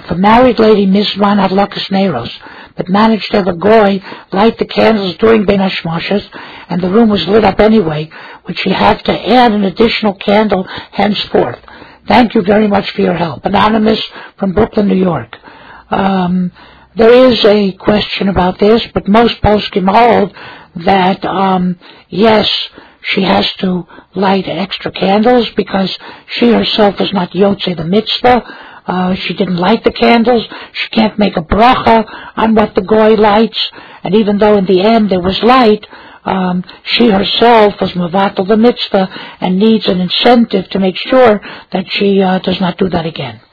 If a married lady misran hadlakas neiros, but managed to have a goy light the candles during Bein Hashmoshes, and the room was lit up anyway, would she have to add an additional candle henceforth? Thank you very much for your help. Anonymous from Brooklyn, New York. There is a question about this, but most poskim hold that, yes, she has to light extra candles because she herself is not Yotzei the mitzvah. She didn't light the candles. She can't make a bracha on what the goy lights. And even though in the end there was light, she herself was mevatel the mitzvah and needs an incentive to make sure that she does not do that again.